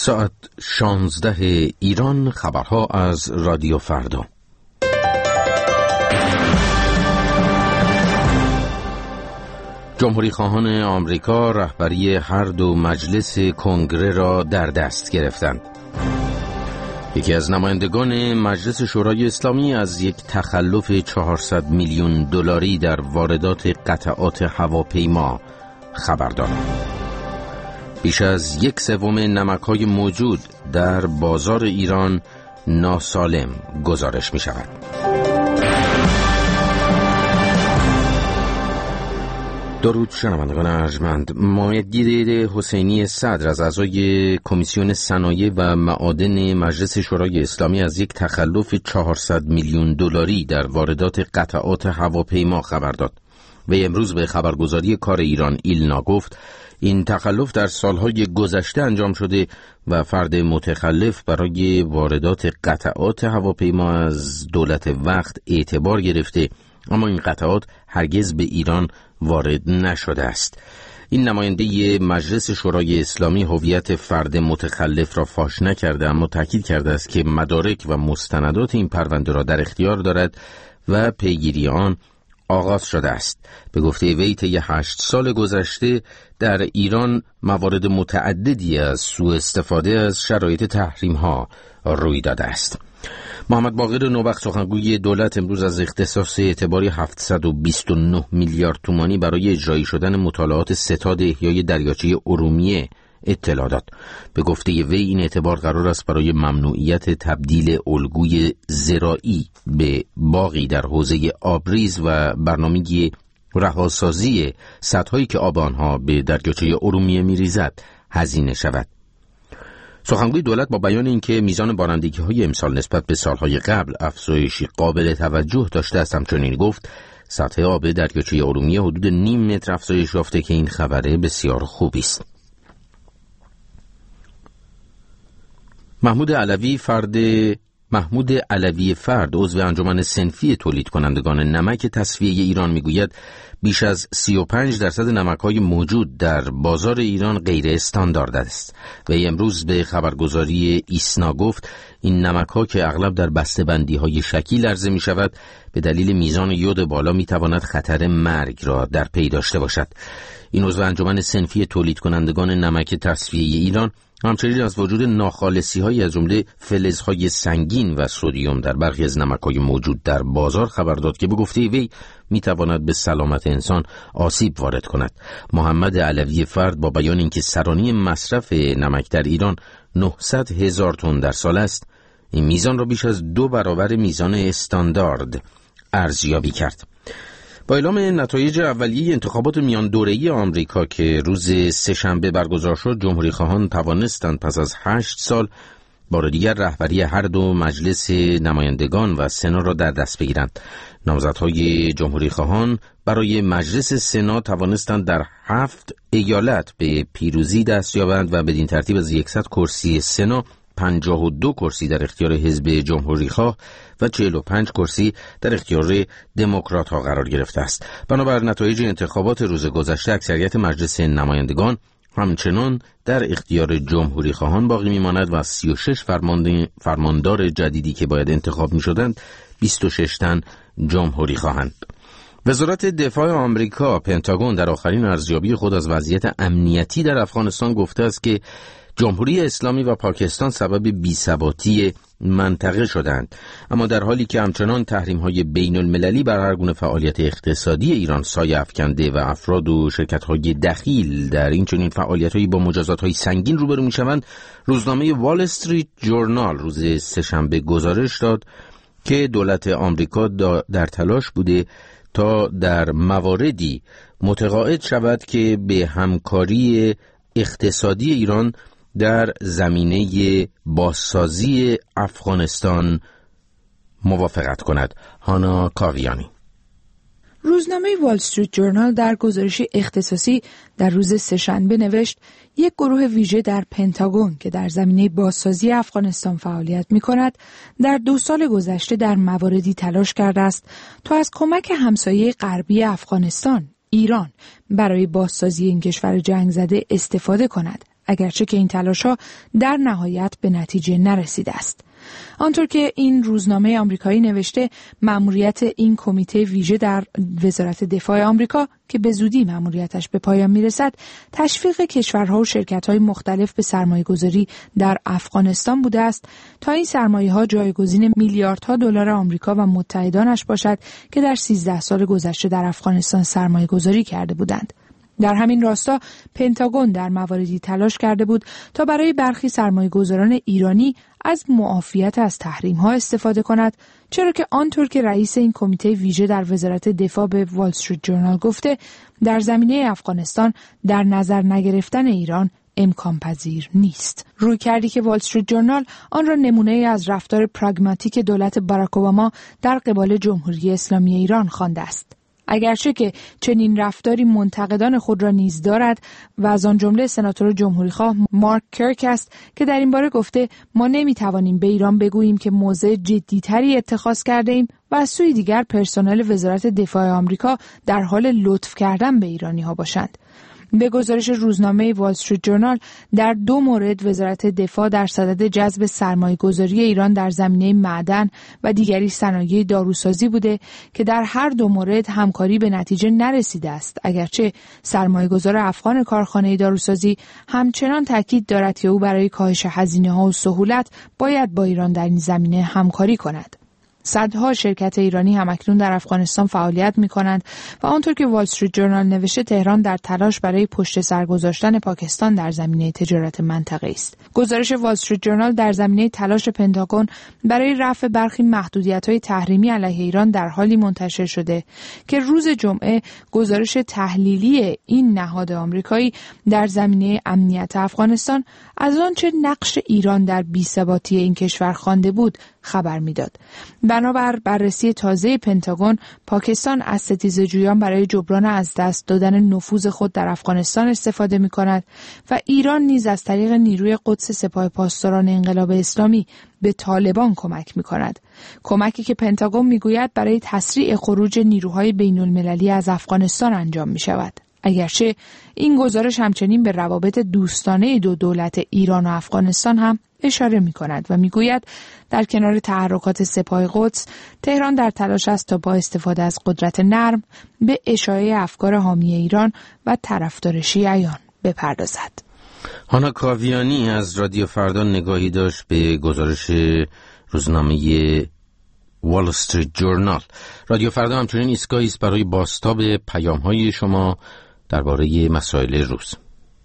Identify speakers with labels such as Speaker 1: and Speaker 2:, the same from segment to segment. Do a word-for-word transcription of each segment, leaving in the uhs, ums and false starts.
Speaker 1: ساعت شانزده ایران، خبرها از رادیو فردا. جمهوری خواهان آمریکا رهبری هر دو مجلس کنگره را در دست گرفتند. یکی از نمایندگان مجلس شورای اسلامی از یک تخلف چهارصد میلیون دلاری در واردات قطعات هواپیما خبر داد. بیش از یک سوم نمک‌های موجود در بازار ایران ناسالم گزارش می شود. درود شنوندگان ارجمند. مایدگیر حسینی صدر از اعضای کمیسیون صنایع و معادن مجلس شورای اسلامی از یک تخلف چهارصد میلیون دلاری در واردات قطعات هواپیما خبر داد. و امروز به خبرگزاری کار ایران ایلنا گفت این تخلف در سالهای گذشته انجام شده و فرد متخلف برای واردات قطعات هواپیما از دولت وقت اعتبار گرفته، اما این قطعات هرگز به ایران وارد نشده است. این نماینده مجلس شورای اسلامی هویت فرد متخلف را فاش نکرده، اما تاکید کرده است که مدارک و مستندات این پرونده را در اختیار دارد و پیگیری آن آغاز شده است. به گفته وی طی هشت سال گذشته در ایران موارد متعددی از سوء استفاده از شرایط تحریم ها روی داده است. محمد باقر نوبخت سخنگوی دولت امروز از اختصاص اعتباری هفتصد و بیست و نه میلیارد تومانی برای اجرایی شدن مطالعات ستاد احیای دریاچه ارومیه اطلاع داد. به گفته وی این اعتبار قرار است برای ممنوعیت تبدیل الگوی زراعی به باغی در حوزه آبریز و برنامه رهاسازی سدهایی که آب آنها به دریاچه ارومیه می‌ریزد هزینه شود. سخنگوی دولت با بیان اینکه میزان بارندگی‌های امسال نسبت به سالهای قبل افزایشی قابل توجه داشته است، همچنین گفت سطح آب دریاچه ارومیه حدود نیم متر افزایش یافته که این خبر بسیار خوبی است. محمود علوی فرد محمود علوی فرد عضو انجمن صنفی تولید کنندگان نمک تصفیه ایران میگوید بیش از سی و پنج درصد نمک‌های موجود در بازار ایران غیر استاندارد است و امروز به خبرگزاری ایسنا گفت این نمک‌ها که اغلب در بسته‌بندی‌های شکیل عرضه می‌شود به دلیل میزان یود بالا می‌تواند خطر مرگ را در پی داشته باشد. این عضو انجمن صنفی تولید کنندگان نمک تصفیه ایران همچنین از وجود ناخالصی‌هایی از جمله فلزهای سنگین و سدیم در برخی از نمک‌های موجود در بازار خبر داد که به گفته وی می‌تواند به سلامت انسان آسیب وارد کند. محمد علوی فرد با بیان اینکه سرانی مصرف نمک در ایران نهصد هزار تن در سال است، این میزان را بیش از دو برابر میزان استاندارد ارزیابی کرد. با اعلام نتایج اولیه انتخابات میان دوره‌ای آمریکا که روز سه‌شنبه برگزار شد، جمهوری خواهان توانستند پس از هشت سال بار دیگر رهبری هر دو مجلس نمایندگان و سنا را در دست بگیرند. نامزدهای جمهوری خواهان برای مجلس سنا توانستند در هفت ایالت به پیروزی دست یابند و بدین ترتیب از صد کرسی سنا پنجاه و دو کرسی در اختیار حزب جمهوری خواه و چهل و پنج کرسی در اختیار دموکرات ها قرار گرفته است. بنابر نتایج انتخابات روز گذشته اکثریت مجلس نمایندگان همچنان در اختیار جمهوری خواهان باقی میماند و سی و شش فرماندار جدیدی که باید انتخاب میشدند بیست و شش تن جمهوری خواهند. وزارت دفاع آمریکا پنتاگون در آخرین ارزیابی خود از وضعیت امنیتی در افغانستان گفته است که جمهوری اسلامی و پاکستان سبب بی‌ثباتی منطقه شدند، اما در حالی که همچنان تحریم‌های بین المللی بر هر گونه فعالیت اقتصادی ایران سایه افکنده و افراد و شرکت‌های دخیل در این چنین فعالیت‌هایی با مجازات‌های سنگین روبرو می‌شوند، روزنامه وال استریت جورنال روز سه‌شنبه گزارش داد که دولت آمریکا در تلاش بوده تا در مواردی متقاعد شود که به همکاری اقتصادی ایران در زمینه بازسازی افغانستان موافقت کند. هانا کاویانی.
Speaker 2: روزنامه وال استریت جورنال در گزارش اختصاصی در روز سه‌شنبه نوشت یک گروه ویژه در پنتاگون که در زمینه بازسازی افغانستان فعالیت می‌کند در دو سال گذشته در مواردی تلاش کرده است تا از کمک همسایه غربی افغانستان ایران برای بازسازی این کشور جنگ زده استفاده کند. اگرچه که این تلاش‌ها در نهایت به نتیجه نرسیده است. آنطور که این روزنامه آمریکایی نوشته، مأموریت این کمیته ویژه در وزارت دفاع آمریکا که به زودی مأموریتش به پایان میرسد، تشویق کشورها و شرکت‌های مختلف به سرمایه‌گذاری در افغانستان بوده است تا این سرمایه‌ها جایگزین میلیاردها دلار آمریکا و متحدانش باشد که در سیزده سال گذشته در افغانستان سرمایه‌گذاری کرده بودند. در همین راستا پنتاگون در مواردی تلاش کرده بود تا برای برخی سرمایه‌گذاران ایرانی از معافیت از تحریم‌ها استفاده کند، چرا که آنطور که رئیس این کمیته ویژه در وزارت دفاع به وال استریت جورنال گفته، در زمینه افغانستان در نظر نگرفتن ایران امکان پذیر نیست. رویکردی که وال استریت جورنال آن را نمونه از رفتار پراگماتیک دولت باراک اوباما در قبال جمهوری اسلامی ایران خوانده است. اگرچه که چنین رفتاری منتقدان خود را نیز دارد و از آن جمله سناتور جمهوریخواه مارک کرک است که در این باره گفته ما نمیتوانیم به ایران بگوییم که موضع جدیتری اتخاذ کرده ایم و از سوی دیگر پرسنل وزارت دفاع آمریکا در حال لطف کردن به ایرانی ها باشند. به گزارش روزنامه وال استریت جورنال، در دو مورد وزارت دفاع در صدد جذب سرمایه‌گذاری ایران در زمینه معدن و دیگری صنایع داروسازی بوده که در هر دو مورد همکاری به نتیجه نرسیده است، اگرچه سرمایه‌گذار افغان کارخانه داروسازی همچنان تاکید دارد که او برای کاهش هزینه‌ها و سهولت باید با ایران در این زمینه همکاری کند. صدها شرکت ایرانی همکنون در افغانستان فعالیت می‌کنند و آنطور که وال استریت جورنال نوشته، تهران در تلاش برای پشت سر گذاشتن پاکستان در زمینه تجارت منطقه‌ای است. گزارش وال استریت جورنال در زمینه تلاش پنتاگون برای رفع برخی محدودیت‌های تحریمی علیه ایران در حالی منتشر شده که روز جمعه گزارش تحلیلی این نهاد آمریکایی در زمینه امنیت افغانستان از آنچه نقش ایران در بی‌ثباتی این کشور خوانده بود خبر می‌داد. بنابر بررسی تازه پنتاگون، پاکستان از ستیزه‌جویان برای جبران از دست دادن نفوذ خود در افغانستان استفاده می‌کند و ایران نیز از طریق نیروی قدس سپاه پاسداران انقلاب اسلامی به طالبان کمک می‌کند. کمکی که پنتاگون می‌گوید برای تسریع خروج نیروهای بین‌المللی از افغانستان انجام می‌شود. اگرچه این گزارش همچنین به روابط دوستانه دو دولت ایران و افغانستان هم اشاره می کند و می گوید در کنار تحرکات سپاه قدس، تهران در تلاش است تا با استفاده از قدرت نرم به اشاعه افکار حامی ایران و طرفدار شیعیان بپردازد.
Speaker 1: هانا کاویانی از رادیو فردا نگاهی داشت به گزارش روزنامه وال استریت جورنال. رادیو فردا همچنین ایستگاهی است برای بازتاب پیام‌های شما درباره مسائل روز.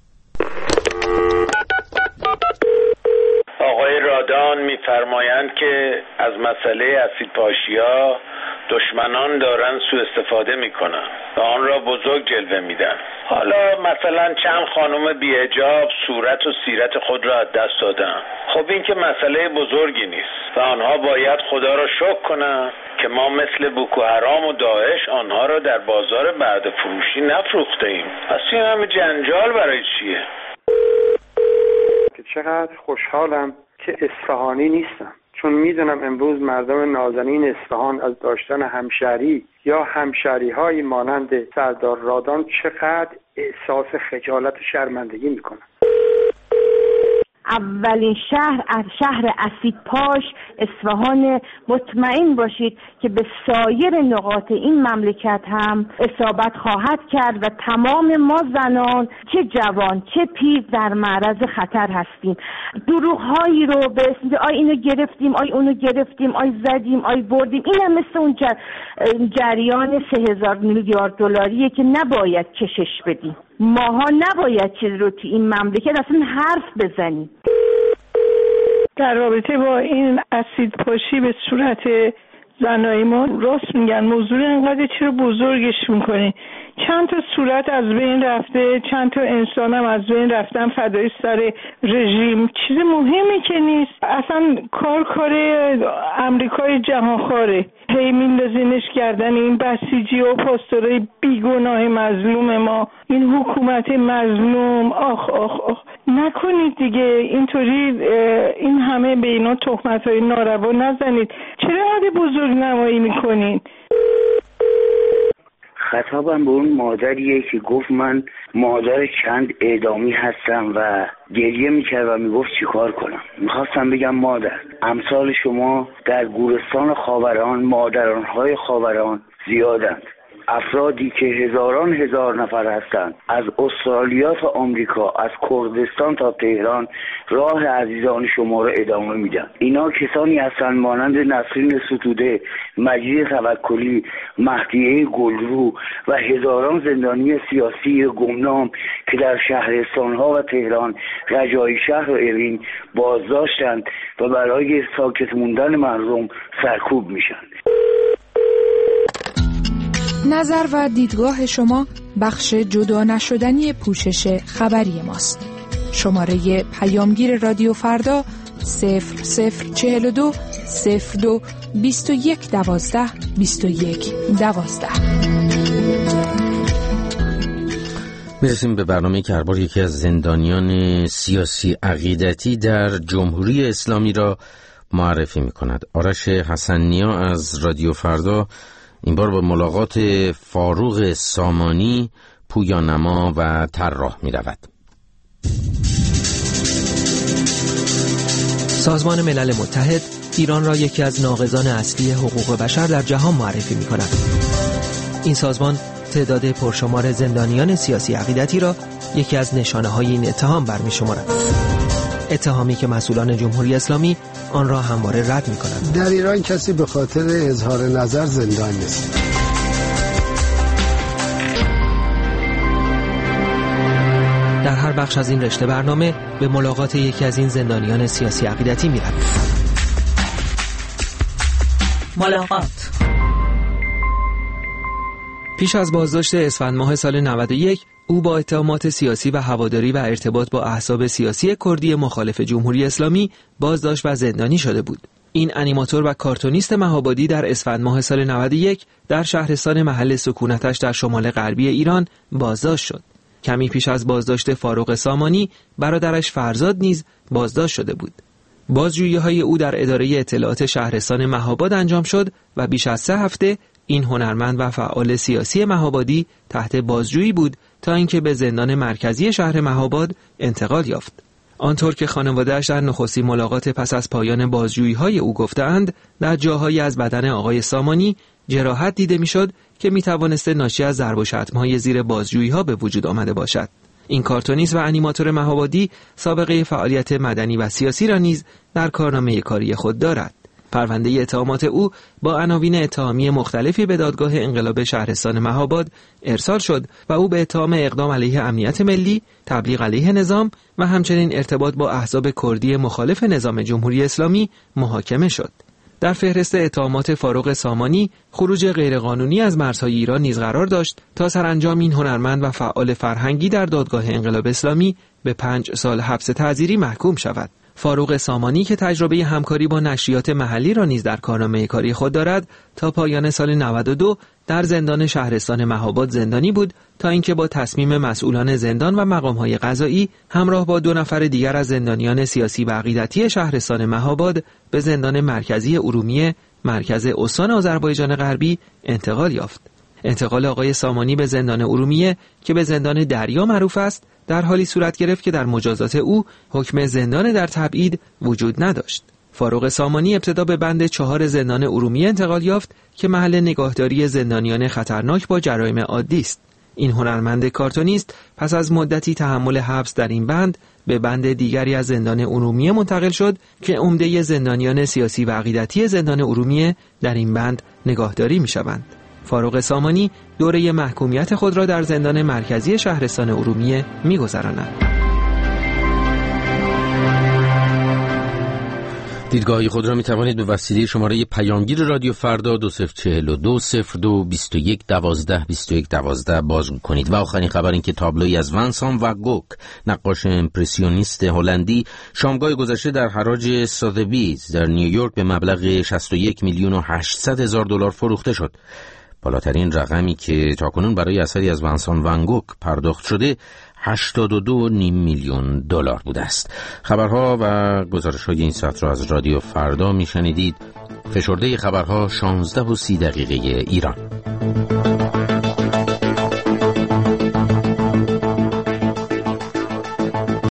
Speaker 3: آقای رادان می‌فرمایند که از مسئله اسیدپاشی‌ها دشمنان دارن سوء استفاده میکنن و آن را بزرگ جلوه میدن. حالا مثلا چند خانم بی‌حجاب صورت و سیرت خود را از دست دادن. خب این که مسئله بزرگی نیست و آنها باید خدا را شکر کنن که ما مثل بوکو حرام و داعش آنها را در بازار بعد فروشی نفروخته ایم. پس این همه جنجال برای چیه؟
Speaker 4: چقدر خوشحالم که اصفهانی نیستم، چون میدونم امروز مردم نازنین اصفهان از داشتن همشهری یا همشهری های مانند سردار رادان چقدر احساس خجالت و شرمندگی میکنن.
Speaker 5: اولین شهر از شهر اسیدپاش اصفهان، مطمئن باشید که به سایر نقاط این مملکت هم اصابت خواهد کرد و تمام ما زنان چه جوان چه پیر در معرض خطر هستیم. دروغ هایی رو به اسم آی اینو گرفتیم، آی اونو گرفتیم، آی زدیم، آی بردیم، این هم مثل اون جریان سه هزار میلیارد دلاریه که نباید کشش بدیم. ماها نباید چیز رو تو این مملکت اصلا حرف بزنیم.
Speaker 6: در رابطه با این اسید پاشی به صورت زنای ما، راست میگن موضوع انقدر چرا بزرگش میکنی؟ چند تا صورت از بین رفته، چند تا انسان هم از بین رفتن فدای سر رژیم. چیز مهمی که نیست، اصلا کار کار امریکای جهانخواره. هی میندازینش کردن این بسیجی و پاسدارای بیگناه مظلوم ما، این حکومت مظلوم. آخ آخ آخ نکنید دیگه اینطوری، این همه به اینا تهمت‌های ناروا نزنید. چرا حد بزرگ نمایی میکنین؟
Speaker 7: خطابم به اون مادریه که گفت من مادر چند اعدامی هستم و گریه میکرد و میگفت چیکار کنم. میخواستم بگم مادر، امثال شما در گورستان خاوران، مادرانهای خاوران زیادند. افرادی که هزاران هزار نفر هستند، از استرالیا تا آمریکا، از کردستان تا تهران راه عزیزان شما را ادامه میدن. اینا کسانی هستند مانند نسرین ستوده، مجید توکلی، مهدیه گلرو و هزاران زندانی سیاسی گمنام که در شهرستانها و تهران، رجایی شهر و اوین بازداشتند و برای ساکت موندن مردم سرکوب میشن.
Speaker 2: نظر و دیدگاه شما بخش جدا نشدنی پوشش خبری ماست. شماره پیامگیر رادیو فردا صفر صفر چهل و دو صفر دو بیست و یک دوازده بیست و یک دوازده.
Speaker 1: میرسیم به برنامه که هر بار یکی از زندانیان سیاسی عقیدتی در جمهوری اسلامی را معرفی می کند. آرش حسن‌نیا از رادیو فردا این بار با ملاقات فاروق سامانی، پویانما و طراح می رود.
Speaker 8: سازمان ملل متحد ایران را یکی از ناقضان اصلی حقوق بشر در جهان معرفی می کند. این سازمان تعداد پرشمار زندانیان سیاسی عقیدتی را یکی از نشانه های این اتهام برمی شمارد. اتهامی که مسئولان جمهوری اسلامی آن را همواره رد می کنند.
Speaker 9: در ایران کسی به خاطر اظهار نظر زندان نیست.
Speaker 8: در هر بخش از این رشته برنامه به ملاقات یکی از این زندانیان سیاسی عقیدتی می رویم.
Speaker 10: ملاقات.
Speaker 8: پیش از بازداشت اسفند ماه سال نود و یک، او با اتهامات سیاسی و هواداری و ارتباط با احزاب سیاسی کردی مخالف جمهوری اسلامی بازداشت و زندانی شده بود. این انیماتور و کارتونیست مهابادی در اسفند ماه سال نود و یک در شهرستان محل سکونتش در شمال غربی ایران بازداشت شد. کمی پیش از بازداشت فاروق سامانی، برادرش فرزاد نیز بازداشت شده بود. بازجویی‌های او در اداره اطلاعات شهرستان مهاباد انجام شد و بیش از سه هفته این هنرمند و فعال سیاسی مهابادی تحت بازجویی بود تا اینکه به زندان مرکزی شهر مهاباد انتقال یافت. آنطور که خانواده‌اش در نخستین ملاقات پس از پایان بازجویی‌های او گفته‌اند، در جاهایی از بدن آقای سامانی جراحت دیده می‌شد که می‌توانسته ناشی از ضرب و شتم‌های زیر بازجویی‌ها به وجود آمده باشد. این کارتونیست و انیماتور مهابادی سابقه فعالیت مدنی و سیاسی را نیز در کارنامه کاری خود دارد. پرونده اتهامات او با عناوین اتهامی مختلفی به دادگاه انقلاب شهرستان مهاباد ارسال شد و او به اتهام اقدام علیه امنیت ملی، تبلیغ علیه نظام و همچنین ارتباط با احزاب کردی مخالف نظام جمهوری اسلامی محاکمه شد. در فهرست اتهامات فاروق سامانی، خروج غیرقانونی از مرزهای ایران نیز قرار داشت تا سرانجام این هنرمند و فعال فرهنگی در دادگاه انقلاب اسلامی به پنج سال حبس تعزیری محکوم شود. فاروق سامانی که تجربه همکاری با نشریات محلی را نیز در کارنامه کاری خود دارد، تا پایان سال نود و دو در زندان شهرستان مهاباد زندانی بود تا اینکه با تصمیم مسئولان زندان و مقام‌های قضایی همراه با دو نفر دیگر از زندانیان سیاسی و عقیدتی شهرستان مهاباد به زندان مرکزی ارومیه، مرکز استان آذربایجان غربی انتقال یافت. انتقال آقای سامانی به زندان ارومیه که به زندان دریا معروف است، در حالی صورت گرفت که در مجازات او حکم زندان در تبعید وجود نداشت. فاروق سامانی ابتدا به بند چهار زندان ارومیه انتقال یافت که محل نگاهداری زندانیان خطرناک با جرایم عادی است. این هنرمند کارتونیست پس از مدتی تحمل حبس در این بند به بند دیگری از زندان ارومیه منتقل شد که عمده زندانیان سیاسی و عقیدتی زندان ارومیه در این بند نگاهداری می‌شوند. فاروق سامانی دوره محکومیت خود را در زندان مرکزی شهرستان ارومیه می‌گذراند.
Speaker 1: دیدگاهی خود را می توانید به وسیله شماره پیامگیر رادیو فردا دو صفر چهل و دو صفر دو بیست و یک دوازده بیست و یک دوازده بازگو کنید. و آخرین خبر این که تابلویی از ونسان و گوک، نقاش امپرسیونیست هلندی، شامگاه گذشته در حراج ساذبیز در نیویورک به مبلغ شصت و یک میلیون و هشتصد هزار دلار فروخته شد. بالاترین رقمی که تاکنون برای اثری از ونسان و گوک پرداخت شده هشتاد و دو و نیم میلیون دلار بوده است. خبرها و گزارش‌های این ساعت را از رادیو فردا میشنیدید. فشرده خبرها شانزده و سی دقیقه ایران.